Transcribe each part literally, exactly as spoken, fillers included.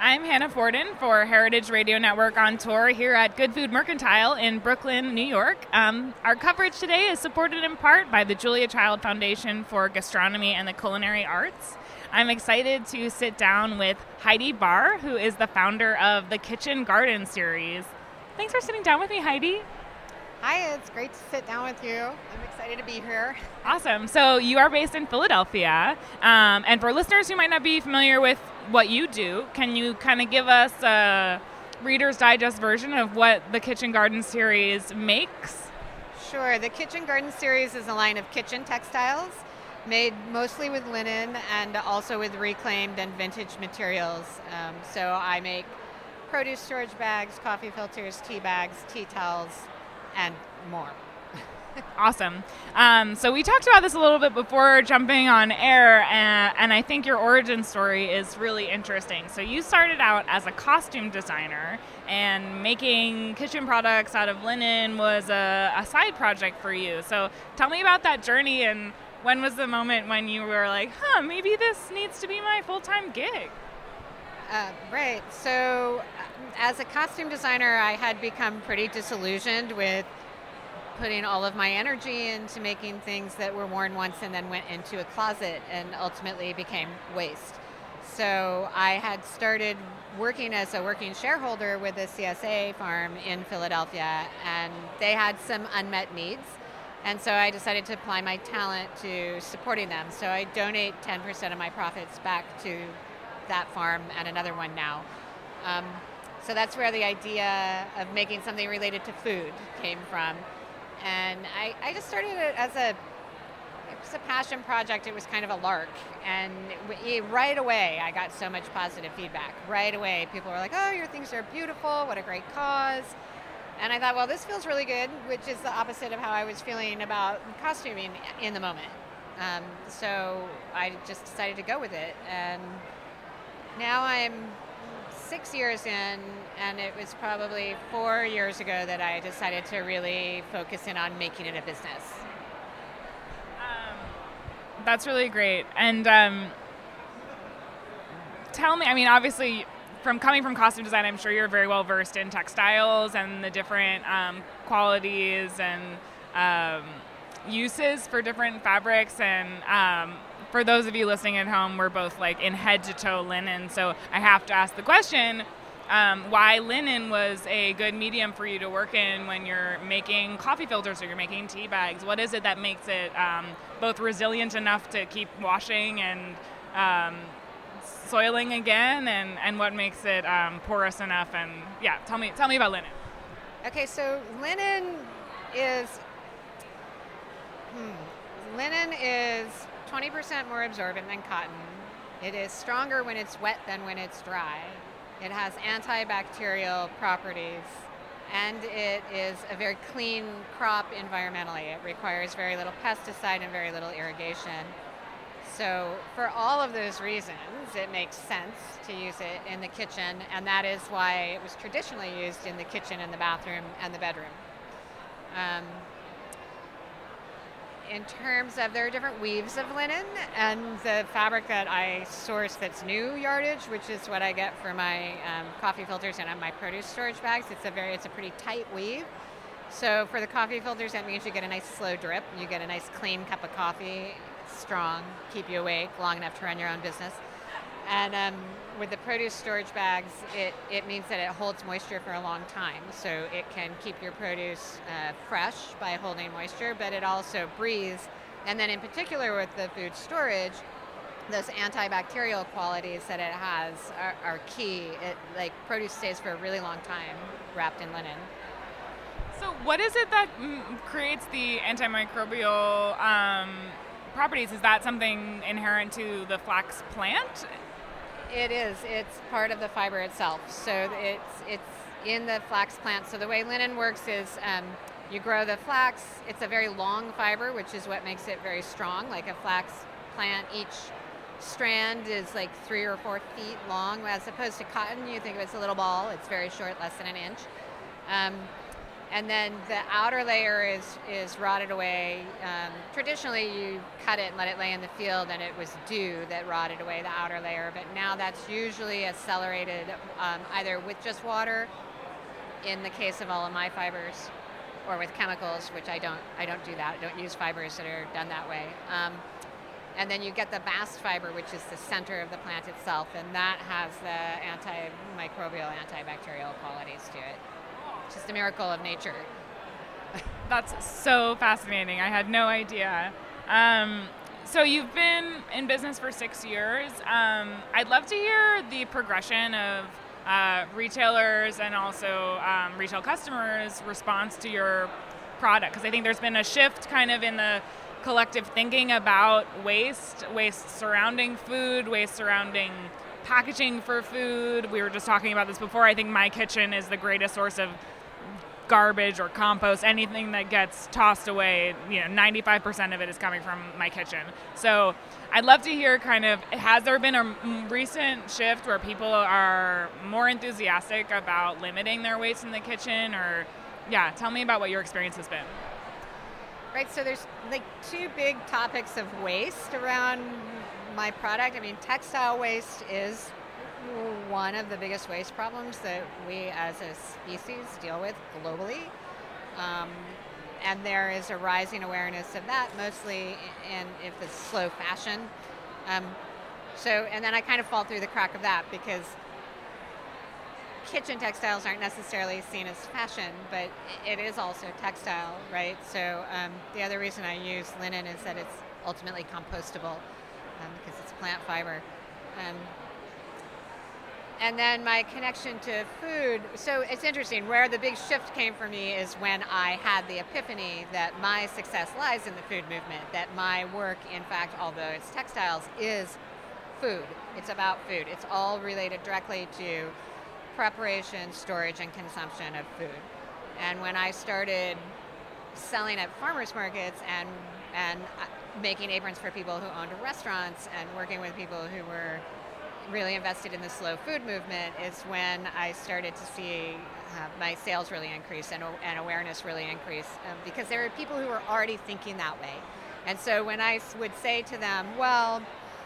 I'm Hannah Forden for Heritage Radio Network on tour here at Good Food Mercantile in Brooklyn, New York. Um, our coverage today is supported in part by the Julia Child Foundation for Gastronomy and the Culinary Arts. I'm excited to sit down with Heidi Barr, who is the founder of the Kitchen Garden series. Thanks for sitting down with me, Heidi. Hi, it's great to sit down with you. I'm excited to be here. Awesome. So you are based in Philadelphia. Um, and for listeners who might not be familiar with what you do, can you kind of give us a Reader's Digest version of what the Kitchen Garden series makes? Sure. The Kitchen Garden series is a line of kitchen textiles made mostly with linen and also with reclaimed and vintage materials. Um, so I make produce storage bags, coffee filters, tea bags, tea towels, and more. Awesome. Um, so we talked about this a little bit before jumping on air, and, and I think your origin story is really interesting. So you started out as a costume designer, and making kitchen products out of linen was a, a side project for you. So tell me about that journey, and when was the moment when you were like, huh, maybe this needs to be my full-time gig? Uh, right. So as a costume designer, I had become pretty disillusioned with putting all of my energy into making things that were worn once and then went into a closet and ultimately became waste. So I had started working as a working shareholder with a C S A farm in Philadelphia, and they had some unmet needs. And so I decided to apply my talent to supporting them. So I donate ten percent of my profits back to that farm and another one now. Um, so that's where the idea of making something related to food came from. And I, I just started it as a, it was a passion project. It was kind of a lark. And it, right away, I got so much positive feedback. Right away, people were like, oh, your things are beautiful. What a great cause. And I thought, well, this feels really good, which is the opposite of how I was feeling about costuming in the moment. Um, so I just decided to go with it. And now I'm six years in, and it was probably four years ago that I decided to really focus in on making it a business. Um, that's really great. And um, tell me, I mean, obviously, from coming from costume design, I'm sure you're very well versed in textiles and the different um, qualities and um, uses for different fabrics. And um, for those of you listening at home, we're both like in head to toe linen. So I have to ask the question, um, why linen was a good medium for you to work in when you're making coffee filters or you're making tea bags. What is it that makes it um, both resilient enough to keep washing and um, soiling again, and, and what makes it um, porous enough? And yeah, tell me tell me about linen. Okay, so linen is hmm, linen is twenty percent more absorbent than cotton. It is stronger when it's wet than when it's dry. It has antibacterial properties, and it is a very clean crop environmentally. It requires very little pesticide and very little irrigation. So for all of those reasons, it makes sense to use it in the kitchen, and that is why it was traditionally used in the kitchen and the bathroom and the bedroom. Um, in terms of, there are different weaves of linen, and the fabric that I source that's new yardage, which is what I get for my um, coffee filters and my produce storage bags, it's a very, it's a pretty tight weave. So for the coffee filters, that means you get a nice slow drip. You get a nice clean cup of coffee, strong, keep you awake long enough to run your own business. And um, with the produce storage bags, it, it means that it holds moisture for a long time. So it can keep your produce uh, fresh by holding moisture, but it also breathes. And then in particular with the food storage, those antibacterial qualities that it has are, are key. It, like produce stays for a really long time wrapped in linen. So what is it that mm, creates the antimicrobial um, properties? Is that something inherent to the flax plant? It is. It's part of the fiber itself. So it's it's in the flax plant. So the way linen works is um, you grow the flax. It's a very long fiber, which is what makes it very strong. Like a flax plant, each strand is like three or four feet long, as opposed to cotton. You think of it as a little ball. It's very short, less than an inch. Um, and then the outer layer is, is rotted away. Um, traditionally, you cut it and let it lay in the field, and it was dew that rotted away the outer layer. But now that's usually accelerated um, either with just water, in the case of all of my fibers, or with chemicals, which I don't. I don't do that. I don't use fibers that are done that way. Um, and then you get the bast fiber, which is the center of the plant itself, and that has the antimicrobial, antibacterial qualities to it. Just a miracle of nature. That's so fascinating. I had no idea. Um, so you've been in business for six years. Um, I'd love to hear the progression of uh, retailers and also um, retail customers' response to your product, because I think there's been a shift kind of in the collective thinking about waste, waste surrounding food, waste surrounding packaging for food. We were just talking about this before. I think my kitchen is the greatest source of garbage or compost, anything that gets tossed away, you know, ninety-five percent of it is coming from my kitchen. So I'd love to hear kind of, has there been a recent shift where people are more enthusiastic about limiting their waste in the kitchen? Or, yeah, tell me about what your experience has been. Right, so there's like two big topics of waste around my product. I mean, textile waste is one of the biggest waste problems that we as a species deal with globally. Um, and there is a rising awareness of that, mostly in if it's slow fashion. Um, so, and then I kind of fall through the crack of that because kitchen textiles aren't necessarily seen as fashion, but it is also textile, right? So um, the other reason I use linen is that it's ultimately compostable um, because it's plant fiber. Um, And then my connection to food. So it's interesting, where the big shift came for me is when I had the epiphany that my success lies in the food movement, that my work, in fact, although it's textiles, is food. It's about food. It's all related directly to preparation, storage, and consumption of food. And when I started selling at farmers markets and, and making aprons for people who owned restaurants and working with people who were really invested in the slow food movement, is when I started to see uh, my sales really increase and, and awareness really increase um, because there are people who are already thinking that way. And so when I would say to them, well,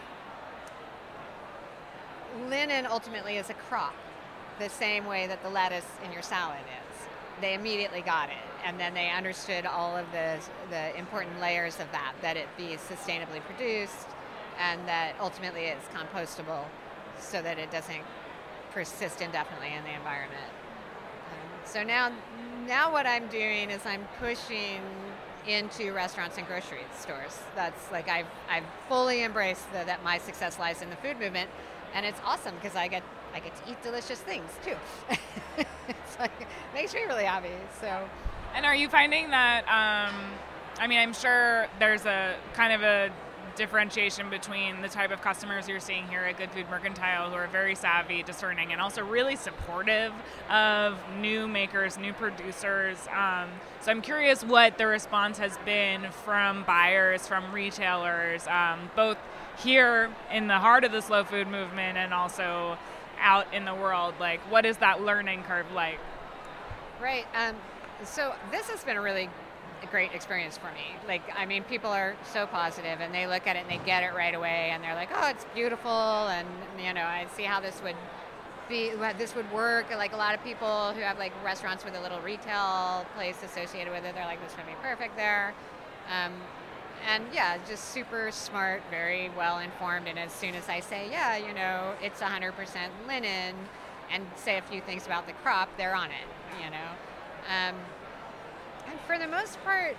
linen ultimately is a crop, the same way that the lettuce in your salad is. They immediately got it, and then they understood all of the, the important layers of that, that it be sustainably produced and that ultimately it's compostable, so that it doesn't persist indefinitely in the environment. Um, so now, now what I'm doing is I'm pushing into restaurants and grocery stores. That's like I've I've fully embraced the, that my success lies in the food movement, and it's awesome because I get I get to eat delicious things too. It's like, it makes me really happy. So, and are you finding that? Um, I mean, I'm sure there's a kind of a differentiation between the type of customers you're seeing here at Good Food Mercantile, who are very savvy, discerning, and also really supportive of new makers, new producers. Um, so I'm curious what the response has been from buyers, from retailers, um, both here in the heart of the slow food movement and also out in the world. Like, what is that learning curve like? Right. Um, so this has been a really a great experience for me. Like, I mean, people are so positive and they look at it and they get it right away and they're like, oh, it's beautiful, and, you know, I see how this would be, this would work. Like, a lot of people who have like restaurants with a little retail place associated with it, they're like, this would be perfect there. Um, and yeah, just super smart, very well informed. And as soon as I say, yeah, you know, it's one hundred percent linen, and say a few things about the crop, they're on it, you know. Um, And for the most part,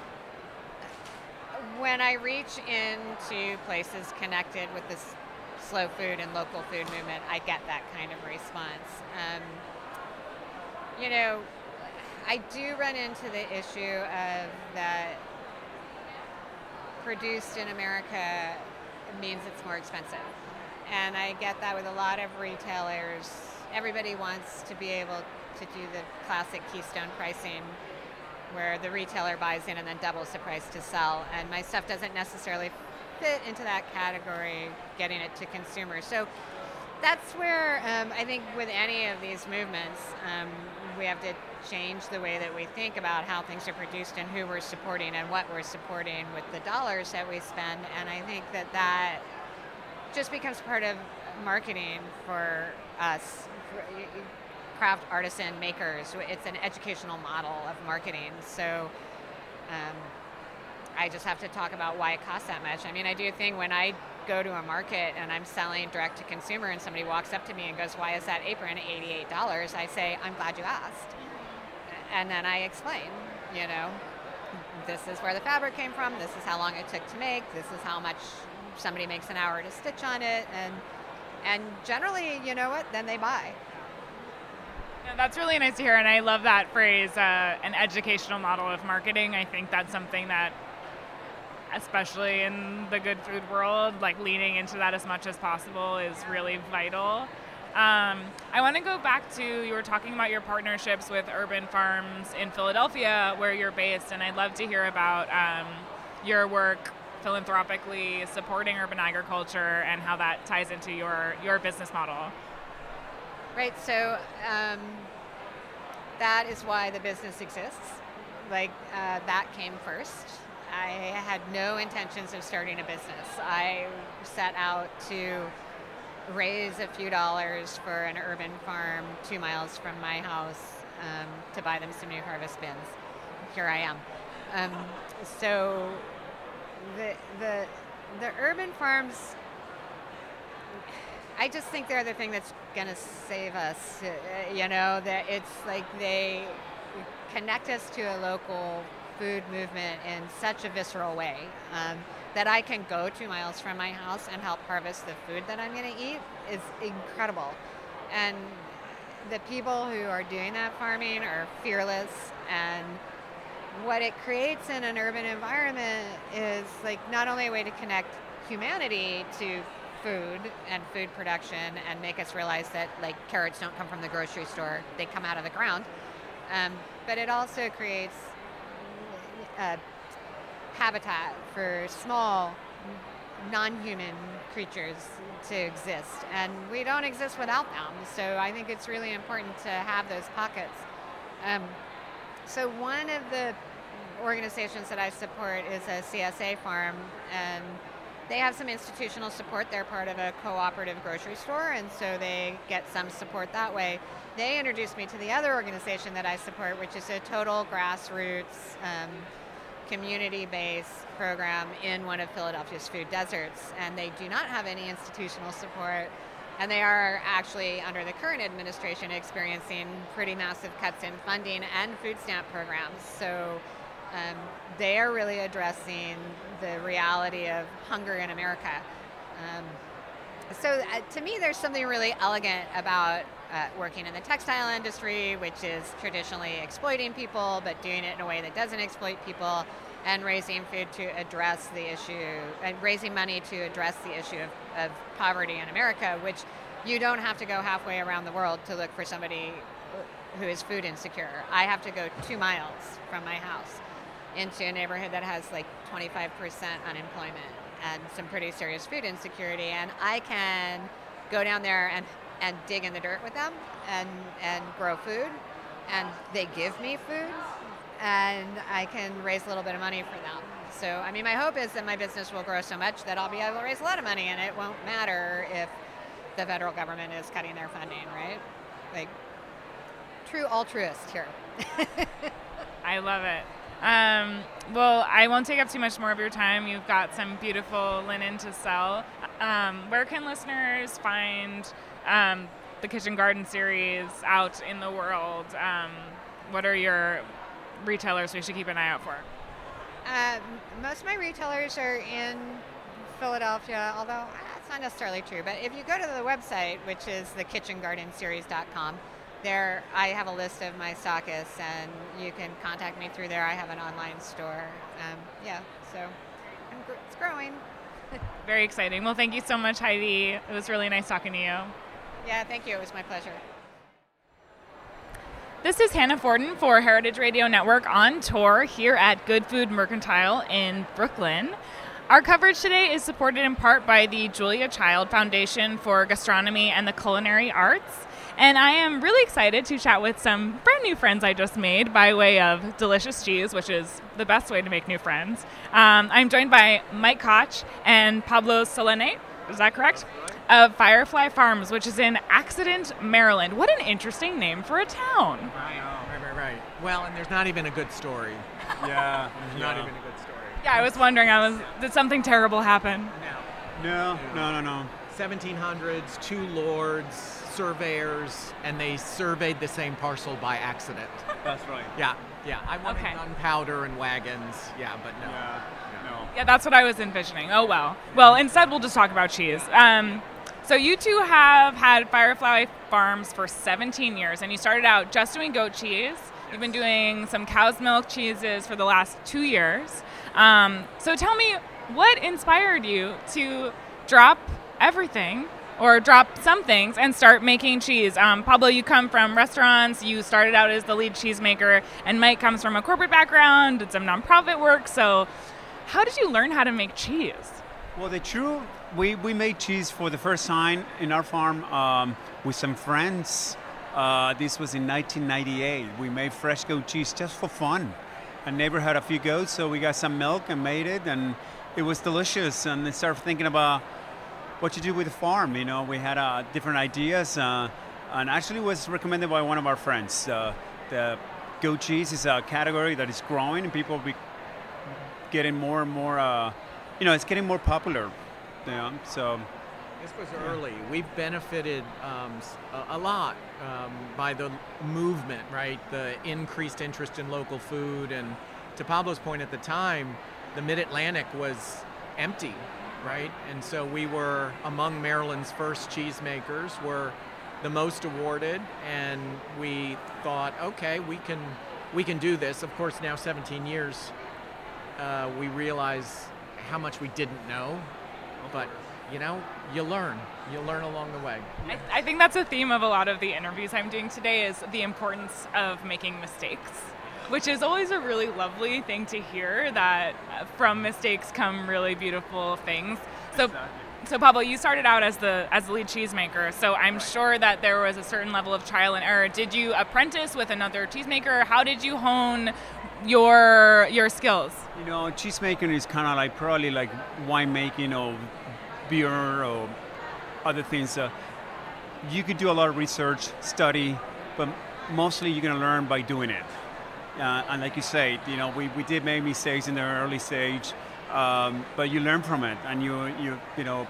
when I reach into places connected with this slow food and local food movement, I get that kind of response. Um, you know, I do run into the issue of that produced in America means it's more expensive. And I get that with a lot of retailers. Everybody wants to be able to do the classic Keystone pricing, where the retailer buys in and then doubles the price to sell. And my stuff doesn't necessarily fit into that category, getting it to consumers. So that's where um, I think with any of these movements, um, we have to change the way that we think about how things are produced and who we're supporting and what we're supporting with the dollars that we spend. And I think that that just becomes part of marketing for us, for craft artisan makers. It's an educational model of marketing. So um, I just have to talk about why it costs that much. I mean, I do a thing when I go to a market and I'm selling direct to consumer and somebody walks up to me and goes, why is that apron eighty-eight dollars? I say, I'm glad you asked. And then I explain, you know, this is where the fabric came from, this is how long it took to make, this is how much somebody makes an hour to stitch on it, and and generally, you know what, then they buy. Yeah, that's really nice to hear, and I love that phrase, uh, an educational model of marketing. I think that's something that, especially in the good food world, like leaning into that as much as possible is really vital. Um, I want to go back to, you were talking about your partnerships with urban farms in Philadelphia, where you're based, and I'd love to hear about um, your work philanthropically supporting urban agriculture and how that ties into your, your business model. Right, so um, that is why the business exists. Like, uh, that came first. I had no intentions of starting a business. I set out to raise a few dollars for an urban farm two miles from my house um, to buy them some new harvest bins. Here I am. Um, so the the the urban farms, I just think they're the thing that's going to save us. Uh, you know, that it's like they connect us to a local food movement in such a visceral way. Um, that I can go two miles from my house and help harvest the food that I'm going to eat is incredible. And the people who are doing that farming are fearless, and what it creates in an urban environment is like not only a way to connect humanity to food and food production and make us realize that like carrots don't come from the grocery store, they come out of the ground, um, but it also creates uh, habitat for small, non-human creatures to exist, and we don't exist without them. So I think it's really important to have those pockets. Um, so one of the organizations that I support is a C S A farm, and they have some institutional support. They're part of a cooperative grocery store, and so they get some support that way. They introduced me to the other organization that I support, which is a total grassroots um, community-based program in one of Philadelphia's food deserts, and they do not have any institutional support, and they are actually, under the current administration, experiencing pretty massive cuts in funding and food stamp programs. So um, they are really addressing the reality of hunger in America. Um, so uh, to me, there's something really elegant about Uh, working in the textile industry, which is traditionally exploiting people, but doing it in a way that doesn't exploit people, and raising food to address the issue, and raising money to address the issue of, of poverty in America, which you don't have to go halfway around the world to look for somebody who is food insecure. I have to go two miles from my house into a neighborhood that has like twenty-five percent unemployment and some pretty serious food insecurity, and I can go down there and and dig in the dirt with them and, and grow food, and they give me food, and I can raise a little bit of money for them. So, I mean, my hope is that my business will grow so much that I'll be able to raise a lot of money, and it won't matter if the federal government is cutting their funding, right? Like, true altruist here. I love it. Um, well, I won't take up too much more of your time. You've got some beautiful linen to sell. Um, where can listeners find um, the Kitchen Garden series out in the world? Um, what are your retailers we should keep an eye out for? Uh, most of my retailers are in Philadelphia, although that's not necessarily true. But if you go to the website, which is the kitchen garden series dot com, there I have a list of my stockists, and you can contact me through there. I have an online store. Um, yeah, so I'm gr- it's growing. Very exciting. Well, thank you so much, Heidi. It was really nice talking to you. Yeah, thank you. It was my pleasure. This is Hannah Forden for Heritage Radio Network on tour here at Good Food Mercantile in Brooklyn. Our coverage today is supported in part by the Julia Child Foundation for Gastronomy and the Culinary Arts. and I am really excited to chat with some brand new friends I just made by way of Delicious Cheese, which is the best way to make new friends. Um, I'm joined by Mike Koch and Pablo Solene, is that correct? Of Firefly Farms, which is in Accident, Maryland. What an interesting name for a town. Right, right, right, right. Well, and there's not even a good story. Yeah. There's yeah. not even a good story. Yeah, I was wondering, I was, did something terrible happen? No, no, no, no. seventeen hundreds, two lords, surveyors, and they surveyed the same parcel by accident. That's right. Yeah, yeah. I wanted Okay. gunpowder and wagons. Yeah, but no. Yeah, no. Yeah, that's what I was envisioning. Oh, well. Well, instead, we'll just talk about cheese. Um, so you two have had Firefly Farms for seventeen years, and you started out just doing goat cheese. You've been doing some cow's milk cheeses for the last two years. Um, so tell me, what inspired you to drop everything or drop some things and start making cheese? Um, Pablo, you come from restaurants. You started out as the lead cheesemaker, and Mike comes from a corporate background, did some nonprofit work. So how did you learn how to make cheese? Well, the true, we, we made cheese for the first time in our farm um, with some friends. Uh, this was in nineteen ninety-eight. We made fresh goat cheese just for fun. A neighbor had a few goats, so we got some milk and made it, and it was delicious. And they started thinking about what to do with the farm. You know, we had uh, different ideas, uh, and actually was recommended by one of our friends. Uh, the goat cheese is a category that is growing, and people be getting more and more. Uh, you know, it's getting more popular. You know, so. This was early. We've benefited um, a, a lot um, by the movement, right? The increased interest in local food. And to Pablo's point, at the time, the Mid-Atlantic was empty, right? And so we were among Maryland's first cheesemakers, were the most awarded, and we thought, okay, we can we can do this. Of course, now seventeen years, uh, we realize how much we didn't know, but you know, you learn. You learn along the way. I, I think that's a theme of a lot of the interviews I'm doing today is the importance of making mistakes, which is always a really lovely thing to hear, that from mistakes come really beautiful things. So, Exactly. so Pablo, you started out as the as the lead cheesemaker, so I'm right. sure that there was a certain level of trial and error. Did you apprentice with another cheesemaker? How did you hone your your skills? You know, cheesemaking is kind of like probably like winemaking or beer or other things. Uh, you could do a lot of research, study, but mostly you're going to learn by doing it. Uh, and like you say, you know, we, we did make mistakes in the early stage, um, but you learn from it, and you you you know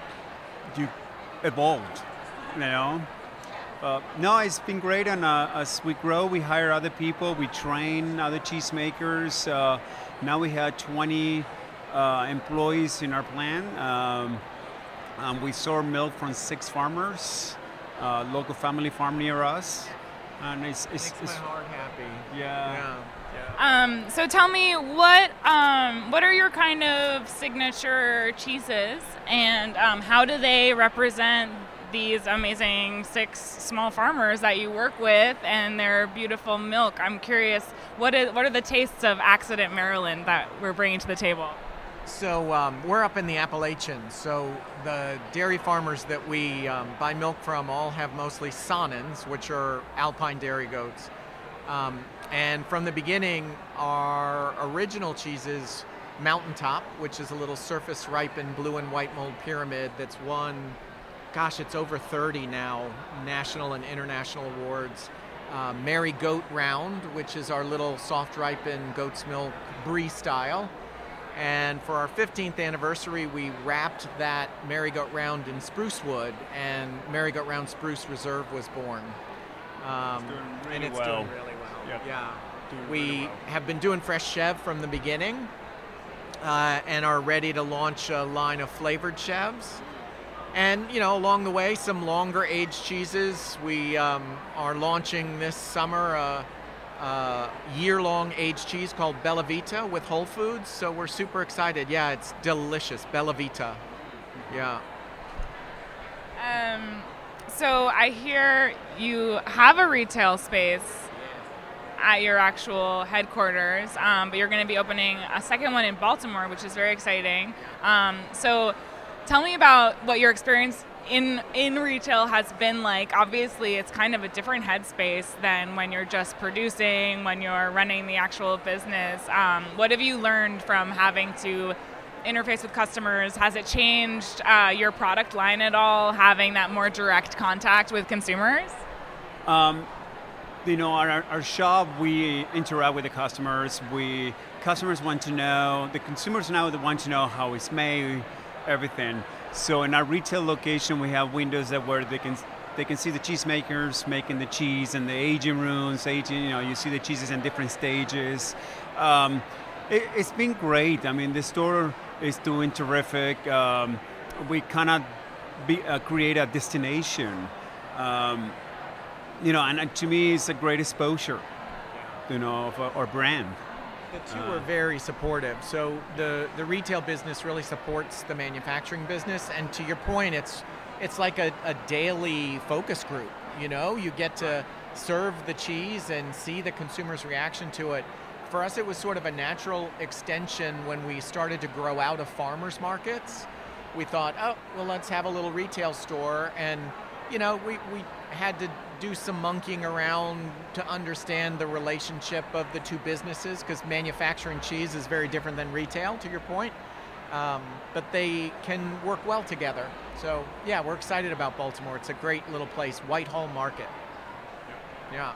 you evolved. You know, uh, no, it's been great, and uh, as we grow, we hire other people, we train other cheesemakers. Uh, now we have twenty uh, employees in our plant. Um, um, we source milk from six farmers, uh, local family farm near us. And it's, it's, Makes it's my heart happy. yeah. Yeah. yeah. Um, so tell me, what um, what are your kind of signature cheeses, and um, how do they represent these amazing six small farmers that you work with and their beautiful milk? I'm curious, what is what are the tastes of Accident, Maryland that we're bringing to the table? So um, we're up in the Appalachians. So the dairy farmers that we um, buy milk from all have mostly Saanens, which are alpine dairy goats. Um, and from the beginning, our original cheeses, Mountaintop, which is a little surface ripened blue and white mold pyramid that's won, gosh, it's over thirty now, national and international awards. Uh, Mary Goat Round, which is our little soft ripened goat's milk brie style. And for our fifteenth anniversary, we wrapped that Mary Goat Round in spruce wood, and Mary Goat Round Spruce Reserve was born. Um, It's doing really and it's well. doing really well. Yep. Yeah. Doing We really well. have been doing fresh chev from the beginning, uh, and are ready to launch a line of flavored chevs. And, you know, along the way, some longer aged cheeses. We um, are launching this summer a, a year-long aged cheese called Bella Vita with Whole Foods. So we're super excited. Yeah, it's delicious. Bella Vita. Yeah. Um, so I hear you have a retail space at your actual headquarters, um, but you're going to be opening a second one in Baltimore, which is very exciting. Um, so tell me about what your experience in in retail has been like. Obviously, it's kind of a different headspace than when you're just producing, when you're running the actual business. Um, what have you learned from having to interface with customers? Has it changed uh, your product line at all, having that more direct contact with consumers? Um, you know, our, our shop, we interact with the customers. We customers want to know, the consumers now want to know how it's made, everything. So in our retail location, we have windows that where they can they can see the cheesemakers making the cheese and the aging rooms, aging. You know, you see the cheeses in different stages. Um, it, it's been great. I mean, the store is doing terrific. Um, we kind of uh, create a destination. Um, you know, and, and to me, it's a great exposure, you know, of our brand. The two are very supportive. So the, the retail business really supports the manufacturing business. And to your point, it's it's like a, a daily focus group. You know, you get to serve the cheese and see the consumer's reaction to it. For us, it was sort of a natural extension when we started to grow out of farmers markets. We thought, oh, well, let's have a little retail store. And, you know, we, we had to do some monkeying around to understand the relationship of the two businesses, because manufacturing cheese is very different than retail, to your point. Um, but they can work well together. So, yeah, we're excited about Baltimore. It's a great little place, Whitehall Market. Yeah.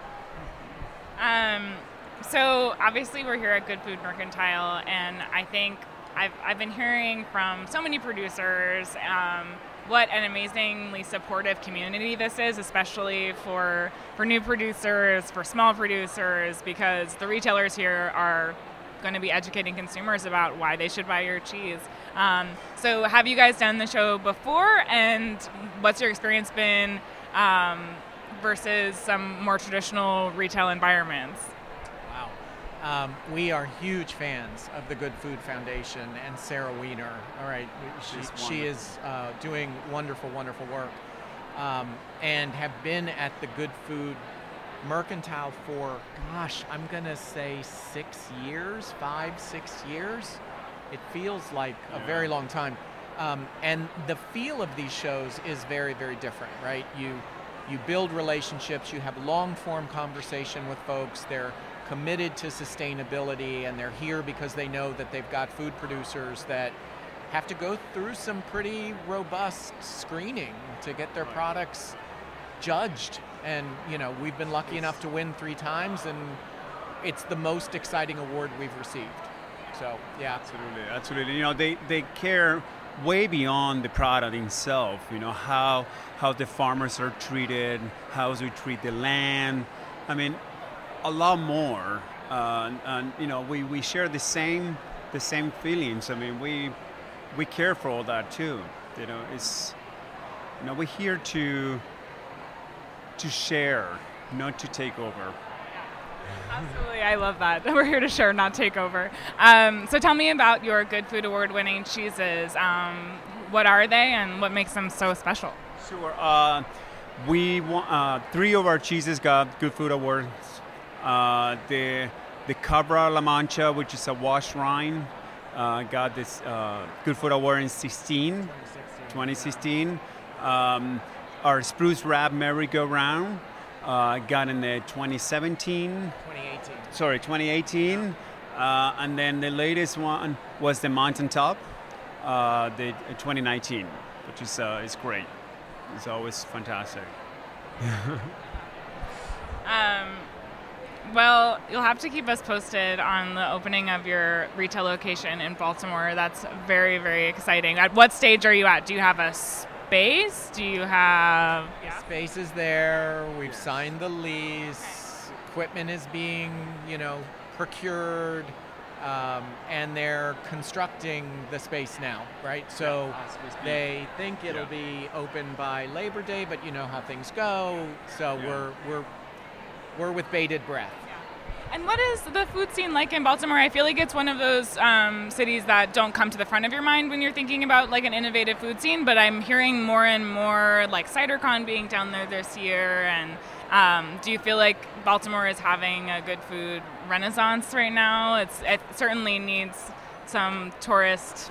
Um, so obviously we're here at Good Food Mercantile, and I think I've, I've been hearing from so many producers um, what an amazingly supportive community this is, especially for for new producers, for small producers, because the retailers here are going to be educating consumers about why they should buy your cheese. Um, so have you guys done the show before, and what's your experience been um, versus some more traditional retail environments? Wow. Um, we are huge fans of the Good Food Foundation and Sarah Weiner. All right, she, she is uh, doing wonderful, wonderful work, um, and have been at the Good Food Mercantile for, gosh, I'm gonna say six years, five, six years. It feels like a very long time. Um, and the feel of these shows is very, very different, right? You, you build relationships, you have long-form conversation with folks. They're committed to sustainability, and they're here because they know that they've got food producers that have to go through some pretty robust screening to get their products judged. And, you know, we've been lucky enough to win three times, and it's the most exciting award we've received. So, yeah. Absolutely, absolutely. You know, they, they care way beyond the product itself, you know, how how the farmers are treated, how we treat the land. I mean, a lot more. Uh, and, you know, we, we share the same the same feelings. I mean, we we care for all that too. You know, it's, you know, we're here to to share, not to take over. Absolutely, I love that. We're here to share, not take over. Um, so tell me about your Good Food Award-winning cheeses. Um, what are they, and what makes them so special? Sure. Uh, we uh, three of our cheeses got Good Food Awards. Uh, the the Cabra La Mancha, which is a washed rind, uh, got this uh, Good Food Award in sixteen, twenty sixteen. Um, Our Spruce Wrap Merry-Go-Round uh, got in the twenty seventeen. twenty eighteen. Sorry, twenty eighteen. Uh, and then the latest one was the Mountaintop, uh, the twenty nineteen, which is uh, is great. It's always fantastic. um, well, you'll have to keep us posted on the opening of your retail location in Baltimore. That's very, very exciting. At what stage are you at? Do you have a space? Do you have... Yeah. Space is there. We've signed the lease. Equipment is being, you know, procured. Um, and they're constructing the space now, right? So they think it'll yeah. be open by Labor Day, but you know how things go. So yeah. we're we're we're with bated breath. And what is the food scene like in Baltimore? I feel like it's one of those um, cities that don't come to the front of your mind when you're thinking about like an innovative food scene, but I'm hearing more and more like CiderCon being down there this year. And um, do you feel like Baltimore is having a good food renaissance right now? It's, it certainly needs some tourist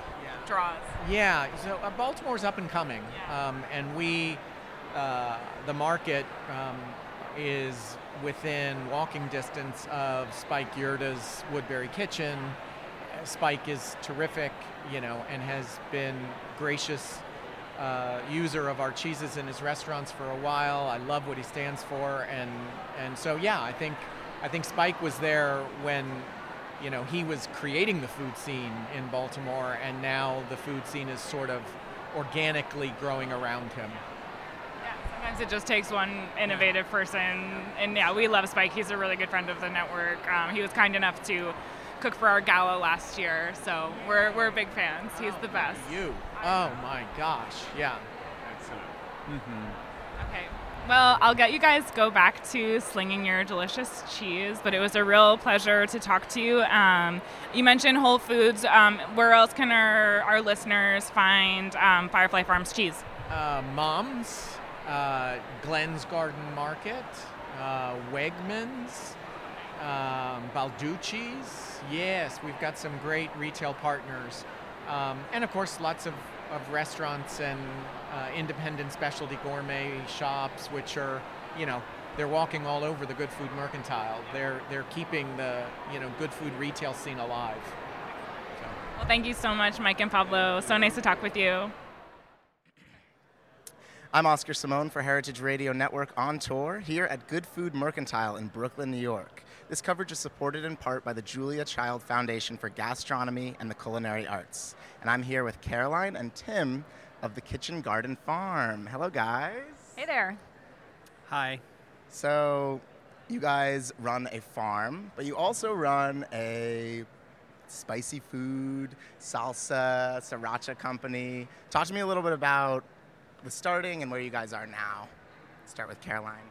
draws? Yeah, so uh, Baltimore's up and coming, Yeah. um, and we, uh, the market um, is within walking distance of Spike Yurda's Woodbury Kitchen. Uh, Spike is terrific, you know, and has been gracious uh, user of our cheeses in his restaurants for a while. I love what he stands for, and and so yeah, I think I think Spike was there when, you know, he was creating the food scene in Baltimore, and now the food scene is sort of organically growing around him. Yeah, sometimes it just takes one innovative person, and yeah, we love Spike. He's a really good friend of the network. Um, he was kind enough to cook for our gala last year, so we're we're big fans. He's the best. You? Oh my gosh, yeah. Excellent. Mm-hmm. Okay. Well, I'll get you guys go back to slinging your delicious cheese, but it was a real pleasure to talk to you. Um, you mentioned Whole Foods. Um, where else can our, our listeners find um, Firefly Farms cheese? Uh, Mom's, uh, Glenn's Garden Market, uh, Wegmans, um, Balducci's. Yes, we've got some great retail partners. Um, and of course, lots of, of restaurants and uh, independent specialty gourmet shops, which are, you know, they're walking all over the Good Food Mercantile. They're they're keeping the, you know, good food retail scene alive. So. Well, thank you so much, Mike and Pablo. So nice to talk with you. I'm Oscar Simone for Heritage Radio Network on tour here at Good Food Mercantile in Brooklyn, New York. This coverage is supported in part by the Julia Child Foundation for Gastronomy and the Culinary Arts. And I'm here with Caroline and Tim of the Kitchen Garden Farm. Hello, guys. Hey there. Hi. So, you guys run a farm, but you also run a spicy food, salsa, sriracha company. Talk to me a little bit about the starting and where you guys are now. Start with Caroline.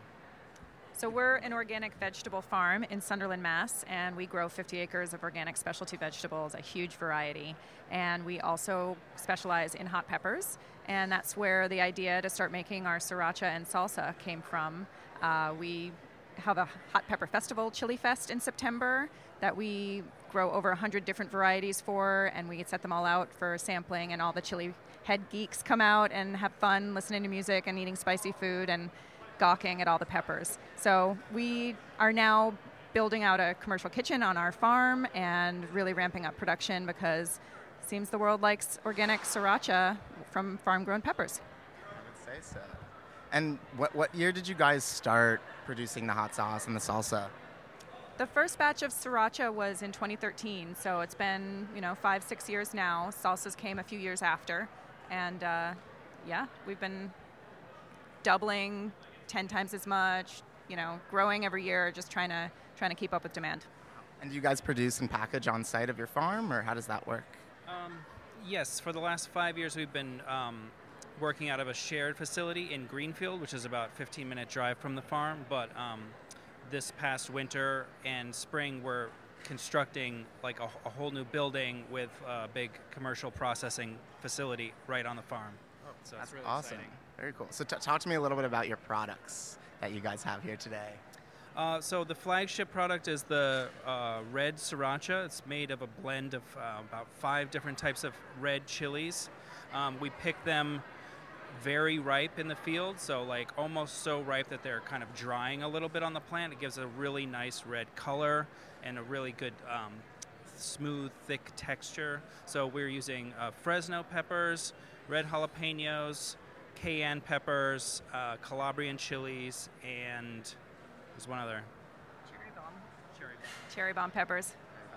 So we're an organic vegetable farm in Sunderland, Mass, and we grow fifty acres of organic specialty vegetables, a huge variety. And we also specialize in hot peppers, and that's where the idea to start making our sriracha and salsa came from. Uh, we have a hot pepper festival, Chili Fest, in September that we grow over one hundred different varieties for, and we set them all out for sampling, and all the chili head geeks come out and have fun listening to music and eating spicy food and gawking at all the peppers. So we are now building out a commercial kitchen on our farm and really ramping up production because it seems the world likes organic sriracha from farm-grown peppers. I would say so. And what what year did you guys start producing the hot sauce and the salsa? The first batch of sriracha was in twenty thirteen, so it's been, you know, five, six years now. Salsas came a few years after, and uh, yeah, we've been doubling, ten times as much, you know, growing every year, just trying to trying to keep up with demand. And do you guys produce and package on site of your farm, or how does that work? Um, yes, for the last five years we've been um, working out of a shared facility in Greenfield, which is about a fifteen minute drive from the farm, but um, this past winter and spring we're constructing like a, a whole new building with a big commercial processing facility right on the farm. Oh, so that's it's really awesome. exciting. Very cool. So t- talk to me a little bit about your products that you guys have here today. Uh, so the flagship product is the uh, red sriracha. It's made of a blend of uh, about five different types of red chilies. Um, we pick them very ripe in the field, so like almost so ripe that they're kind of drying a little bit on the plant. It gives a really nice red color and a really good um, smooth, thick texture. So we're using uh, Fresno peppers, red jalapenos, cayenne peppers, uh, Calabrian chilies, and there's one other. Cherry bomb. Cherry bomb. Cherry bomb peppers.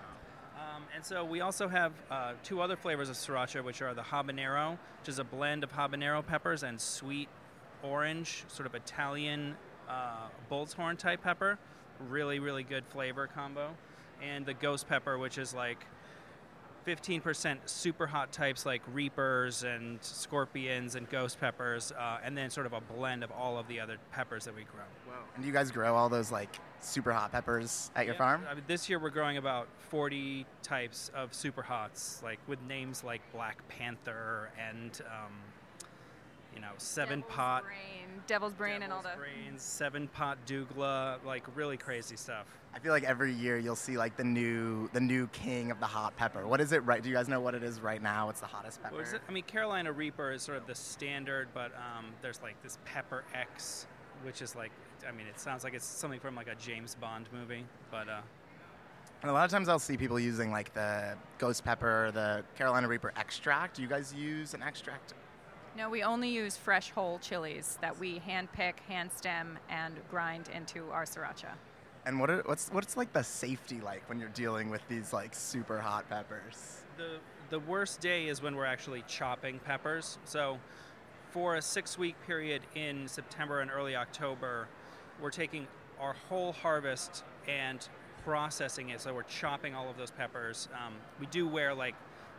Um, and so we also have uh, two other flavors of sriracha, which are the habanero, which is a blend of habanero peppers and sweet orange, sort of Italian uh, bull's horn type pepper. Really, really good flavor combo. And the ghost pepper, which is like fifteen percent super hot types like reapers and scorpions and ghost peppers, uh, and then sort of a blend of all of the other peppers that we grow. Wow. And do you guys grow all those like super hot peppers at your Yeah, farm? I mean, this year we're growing about forty types of super hots, like with names like Black Panther and um, you know, seven Devil's pot. brain, devil's brain, and all Devil's the. brains, seven pot dougla, like really crazy stuff. I feel like every year you'll see like the new the new king of the hot pepper. What is it right? Do you guys know what it is right now? What's the hottest pepper? What is it? I mean, Carolina Reaper is sort of the standard, but um, there's like this Pepper X, which is like, I mean, it sounds like it's something from like a James Bond movie, but. Uh, And a lot of times I'll see people using like the ghost pepper, the Carolina Reaper extract. Do you guys use an extract? No, we only use fresh whole chilies that we hand pick, hand stem, and grind into our sriracha. And what are, what's what's like the safety like when you're dealing with these like super hot peppers? the the worst day is when we're actually chopping peppers. So for a six-week period in September and early October, we're taking our whole harvest and processing it. So we're chopping all of those peppers. Um, we do wear like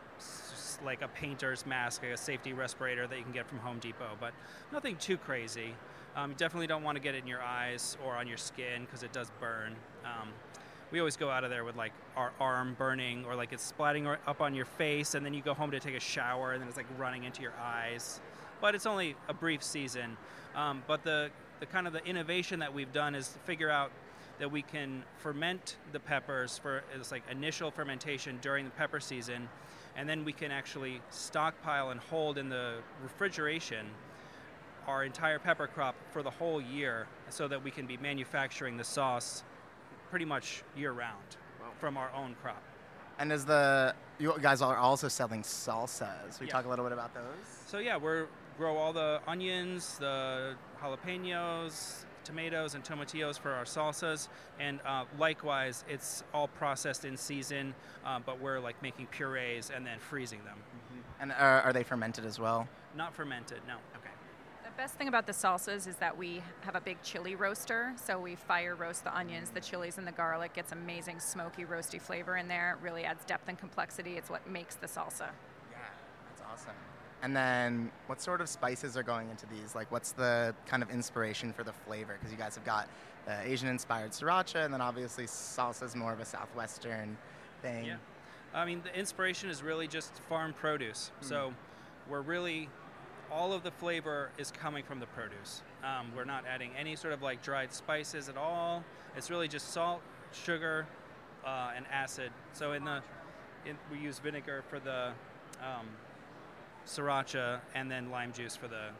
s- like a painter's mask, like a safety respirator that you can get from Home Depot, but nothing too crazy. Um, you definitely don't want to get it in your eyes or on your skin because it does burn. Um, we always go out of there with like our arm burning or like it's splatting up on your face, and then you go home to take a shower and then it's like running into your eyes. But it's only a brief season. Um, but the, the kind of the innovation that we've done is to figure out that we can ferment the peppers for it's like initial fermentation during the pepper season, and then we can actually stockpile and hold in the refrigeration our entire pepper crop for the whole year so that we can be manufacturing the sauce pretty much year-round from our own crop. And is the you guys are also selling salsas? We Yeah. talk a little bit about those. So yeah, we grow all the onions, the jalapenos, tomatoes, and tomatillos for our salsas, and uh, likewise, it's all processed in season, uh, but we're like making purees and then freezing them. And are, are they fermented as well? Not fermented, no. Okay. The best thing about the salsas is that we have a big chili roaster, so we fire roast the onions, the chilies, and the garlic. Gets amazing smoky, roasty flavor in there. It really adds depth and complexity. It's what makes the salsa. Yeah, that's awesome. And then what sort of spices are going into these? Like what's the kind of inspiration for the flavor? Because you guys have got the Asian-inspired sriracha, and then obviously salsa is more of a Southwestern thing. Yeah. I mean, the inspiration is really just farm produce. Mm. So we're really, all of the flavor is coming from the produce. Um, we're not adding any sort of like dried spices at all. It's really just salt, sugar, uh, and acid. So in the, in, we use vinegar for the um, sriracha and then lime juice for the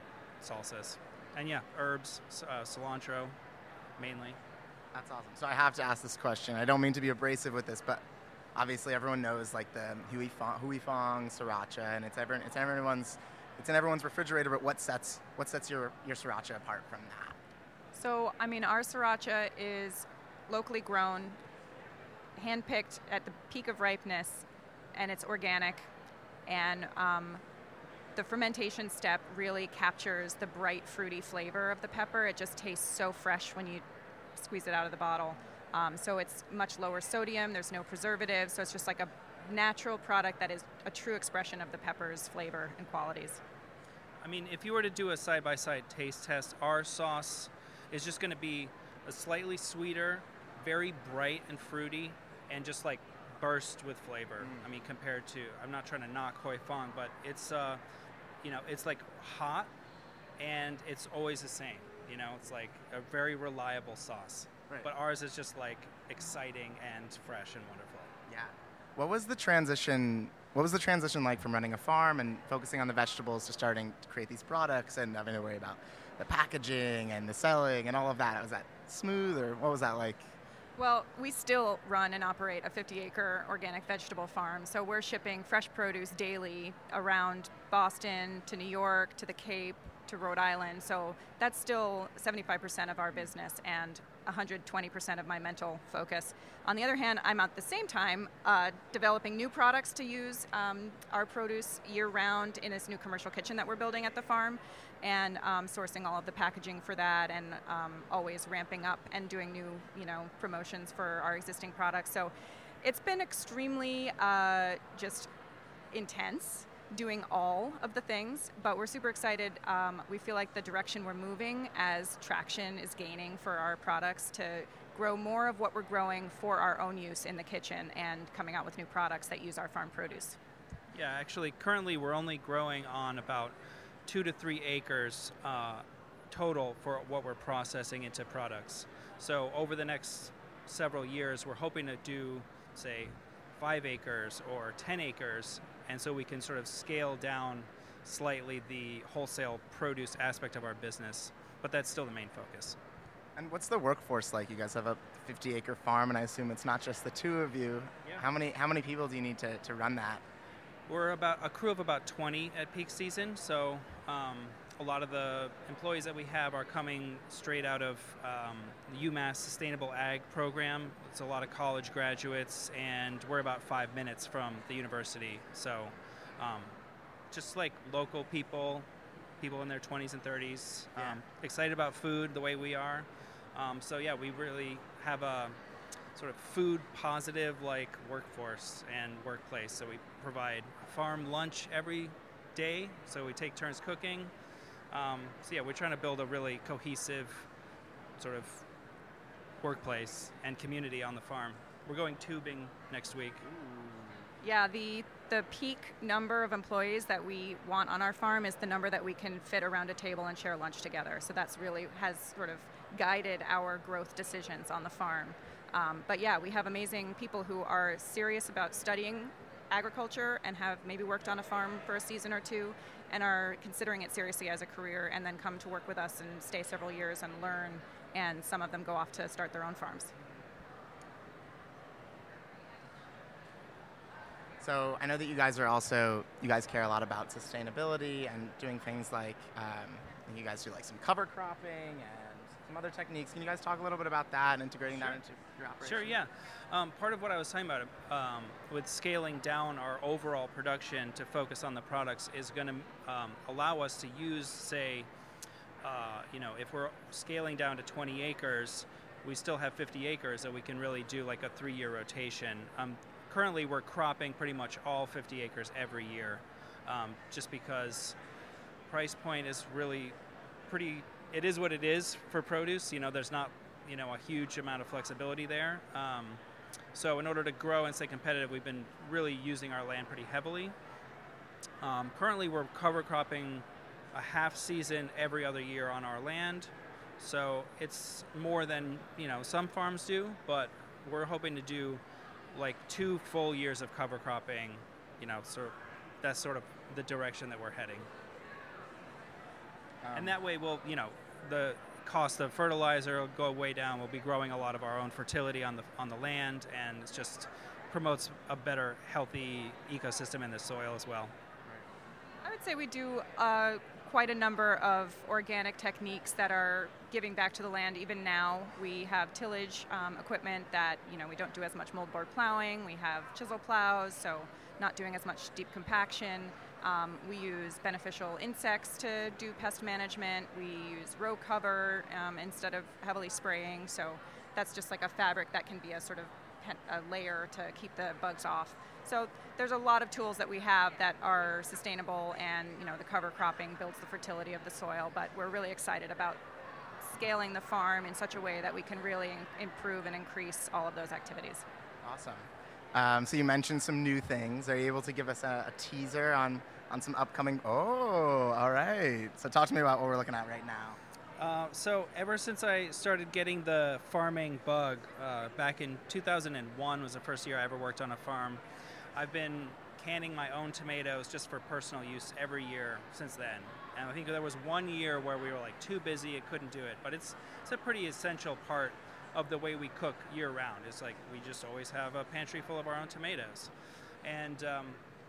salsas. And yeah, herbs, uh, cilantro, mainly. That's awesome. So I have to ask this question. I don't mean to be abrasive with this, but obviously everyone knows like the Hui Fong, Hui Fong sriracha, and it's everyone, it's everyone's, it's in everyone's refrigerator. But what sets what sets your your sriracha apart from that? So, I mean, our sriracha is locally grown, handpicked at the peak of ripeness, and it's organic. And um, the fermentation step really captures the bright, fruity flavor of the pepper. It just tastes so fresh when you squeeze it out of the bottle. Um, so it's much lower sodium. There's no preservatives. So it's just like a natural product that is a true expression of the pepper's flavor and qualities. I mean, if you were to do a side-by-side taste test, our sauce is just going to be a slightly sweeter, very bright and fruity, and just like burst with flavor. Mm. I mean, compared to, I'm not trying to knock Hui Fong, but it's, uh, you know, it's like hot, and it's always the same. You know, it's like a very reliable sauce. Right. But ours is just like exciting and fresh and wonderful. Yeah. What was the transition? What was the transition like from running a farm and focusing on the vegetables to starting to create these products and having to worry about the packaging and the selling and all of that? Was that smooth, or what was that like? Well, we still run and operate a fifty acre organic vegetable farm, so we're shipping fresh produce daily around Boston to New York to the Cape to Rhode Island, so that's still seventy-five percent of our business and one hundred twenty percent of my mental focus. On the other hand, I'm at the same time uh, developing new products to use um, our produce year-round in this new commercial kitchen that we're building at the farm, and um, sourcing all of the packaging for that, and um, always ramping up and doing new, you know, promotions for our existing products. So it's been extremely uh, just intense doing all of the things, but we're super excited. Um, we feel like the direction we're moving as traction is gaining for our products to grow more of what we're growing for our own use in the kitchen and coming out with new products that use our farm produce. Yeah, actually, currently we're only growing on about two to three acres uh, total for what we're processing into products. So over the next several years, we're hoping to do, say, five acres or ten acres, and so we can sort of scale down slightly the wholesale produce aspect of our business, but that's still the main focus. And what's the workforce like? You guys have a fifty acre farm, and I assume it's not just the two of you. Yeah. How many how many people do you need to, to run that? We're about a crew of about twenty at peak season, so um, a lot of the employees that we have are coming straight out of um, the UMass Sustainable Ag program. It's a lot of college graduates, and we're about five minutes from the university. So um, just like local people, people in their twenties and thirties, Yeah. um, excited about food the way we are. Um, so yeah, we really have a sort of food positive like workforce and workplace. So we provide farm lunch every day, so we take turns cooking. Um, so yeah, we're trying to build a really cohesive sort of workplace and community on the farm. We're going tubing next week. Yeah, the the peak number of employees that we want on our farm is the number that we can fit around a table and share lunch together. So that's really has sort of guided our growth decisions on the farm. Um, but yeah, we have amazing people who are serious about studying agriculture and have maybe worked on a farm for a season or two and are considering it seriously as a career, and then come to work with us and stay several years and learn, and some of them go off to start their own farms. So I know that you guys are also, you guys care a lot about sustainability and doing things like, um, you guys do like some cover cropping and some other techniques. Can you guys talk a little bit about that and integrating Sure. that into your operation? Sure, yeah. Um, part of what I was talking about um, with scaling down our overall production to focus on the products is going to um, allow us to use, say, uh, you know, if we're scaling down to twenty acres, we still have fifty acres that we can really do like a three-year rotation. Um, currently, we're cropping pretty much all fifty acres every year, um, just because price point is really pretty, it is what it is for produce. You know, there's not, you know, a huge amount of flexibility there. Um, so in order to grow and stay competitive, we've been really using our land pretty heavily. Um, currently, we're cover cropping a half season every other year on our land. So it's more than, you know, some farms do, but we're hoping to do like two full years of cover cropping, you know, so that's sort of the direction that we're heading. Um, And that way we'll, you know, the cost of fertilizer will go way down. We'll be growing a lot of our own fertility on the on the land, and it just promotes a better, healthy ecosystem in the soil as well. I would say we do uh, quite a number of organic techniques that are giving back to the land. Even now, we have tillage um, equipment that, you know, we don't do as much moldboard plowing. We have chisel plows, so not doing as much deep compaction. Um, we use beneficial insects to do pest management. We use row cover um, instead of heavily spraying. So that's just like a fabric that can be a sort of pen- a layer to keep the bugs off. So there's a lot of tools that we have that are sustainable, and, you know, the cover cropping builds the fertility of the soil. But we're really excited about scaling the farm in such a way that we can really in- improve and increase all of those activities. Awesome. Um, so you mentioned some new things. Are you able to give us a, a teaser on, on some upcoming? Oh, all right. So talk to me about what we're looking at right now. Uh, so ever since I started getting the farming bug, uh, back in two thousand one was the first year I ever worked on a farm, I've been canning my own tomatoes just for personal use every year since then. And I think there was one year where we were like too busy and couldn't do it, but it's it's a pretty essential part of the way we cook year round. It's like we just always have a pantry full of our own tomatoes. And um,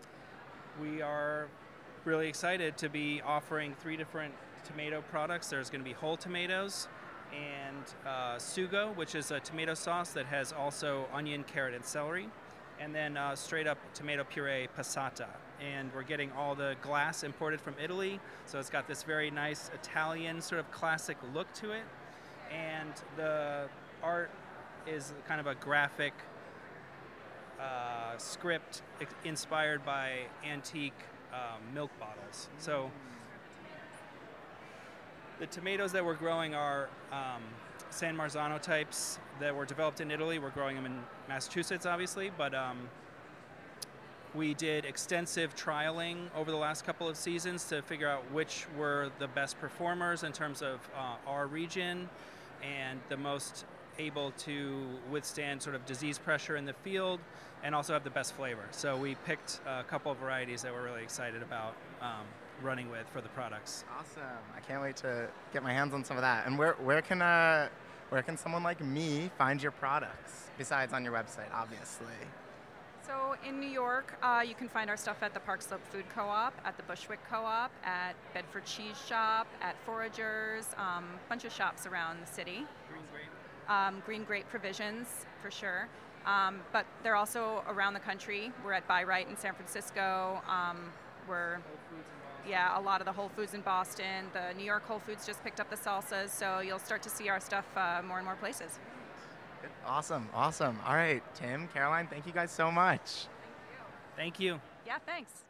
we are really excited to be offering three different tomato products. There's going to be whole tomatoes and uh, sugo, which is a tomato sauce that has also onion, carrot, and celery, and then uh, straight up tomato puree passata. And we're getting all the glass imported from Italy, so it's got this very nice Italian sort of classic look to it. And the art is kind of a graphic uh, script ex- inspired by antique um, milk bottles. So the tomatoes that we're growing are um, San Marzano types that were developed in Italy. We're growing them in Massachusetts, obviously, but um, We did extensive trialing over the last couple of seasons to figure out which were the best performers in terms of uh, our region and the most able to withstand sort of disease pressure in the field and also have the best flavor. So we picked a couple of varieties that we're really excited about um, running with for the products. Awesome. I can't wait to get my hands on some of that. And where, where can uh, where can someone like me find your products besides on your website, obviously? So in New York, uh, you can find our stuff at the Park Slope Food Co-op, at the Bushwick Co-op, at Bedford Cheese Shop, at Foragers, a um, bunch of shops around the city. Green Grape. Um, Green Grape Provisions, for sure. Um, but they're also around the country. We're at Buy Right in San Francisco. Um, we're, yeah, a lot of the Whole Foods in Boston. The New York Whole Foods just picked up the salsas, so you'll start to see our stuff uh, more and more places. Awesome, awesome. All right, Tim, Caroline, thank you guys so much. Thank you. Yeah, thanks.